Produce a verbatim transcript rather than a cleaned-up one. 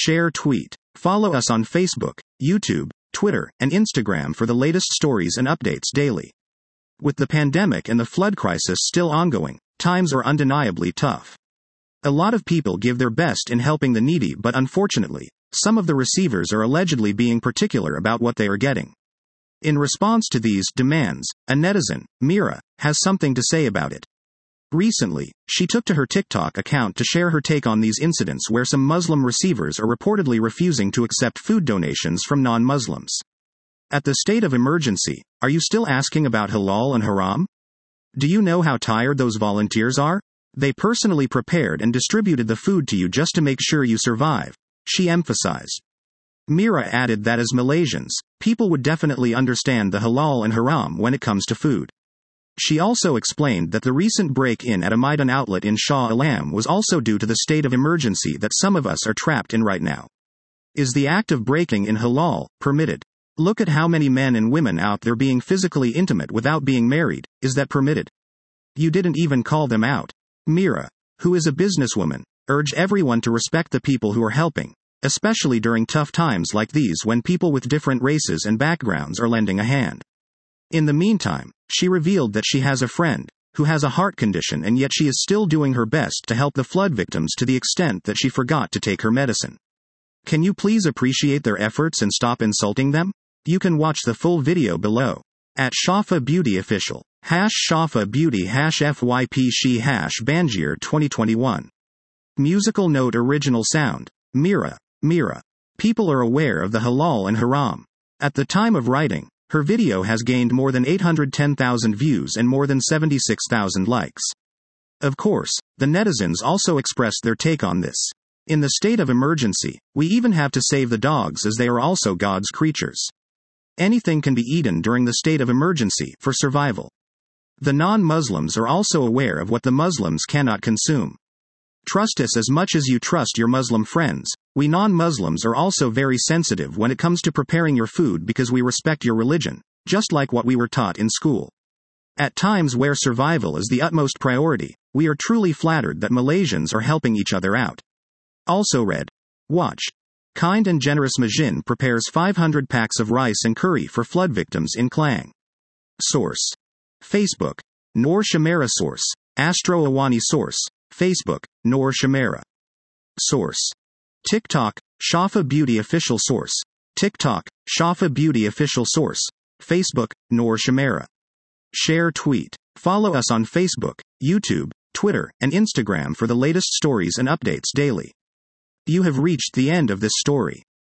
Share tweet. Follow us on Facebook, YouTube, Twitter, and Instagram for the latest stories and updates daily. With the pandemic and the flood crisis still ongoing, times are undeniably tough. A lot of people give their best in helping the needy, but unfortunately, some of the receivers are allegedly being particular about what they are getting. In response to these demands, a netizen, Mira, has something to say about it. Recently, she took to her TikTok account to share her take on these incidents where some Muslim receivers are reportedly refusing to accept food donations from non-Muslims. At the state of emergency, are you still asking about halal and haram? Do you know how tired those volunteers are? They personally prepared and distributed the food to you just to make sure you survive, she emphasized. Mira added that as Malaysians, people would definitely understand the halal and haram when it comes to food. She also explained that the recent break-in at a Maidan outlet in Shah Alam was also due to the state of emergency that some of us are trapped in right now. Is the act of breaking in halal permitted? Look at how many men and women out there being physically intimate without being married. Is that permitted? You didn't even call them out. Mira, who is a businesswoman, urged everyone to respect the people who are helping, especially during tough times like these when people with different races and backgrounds are lending a hand. In the meantime, she revealed that she has a friend who has a heart condition, and yet she is still doing her best to help the flood victims to the extent that she forgot to take her medicine. Can you please appreciate their efforts and stop insulting them? You can watch the full video below. At Shafa Beauty Official. Hash Shafa Beauty hash F Y P She hash Banjir twenty twenty-one. Musical note. Original sound. Mira. Mira. People are aware of the halal and haram. At the time of writing, her video has gained more than eight hundred ten thousand views and more than seventy-six thousand likes. Of course, the netizens also expressed their take on this. In the state of emergency, we even have to save the dogs as they are also God's creatures. Anything can be eaten during the state of emergency for survival. The non-Muslims are also aware of what the Muslims cannot consume. Trust us as much as you trust your Muslim friends. We non-Muslims are also very sensitive when it comes to preparing your food because we respect your religion, just like what we were taught in school. At times where survival is the utmost priority, we are truly flattered that Malaysians are helping each other out. Also read. Watch. Kind and generous Majin prepares five hundred packs of rice and curry for flood victims in Klang. Source. Facebook. Noor Shamara. Source. Astro Awani. Source. Facebook. Noor Shamara. Source. TikTok. Shafa Beauty Official. Source. TikTok. Shafa Beauty Official. Source. Facebook. Noor Shamara. Share tweet. Follow us on Facebook, YouTube, Twitter, and Instagram for the latest stories and updates daily. You have reached the end of this story.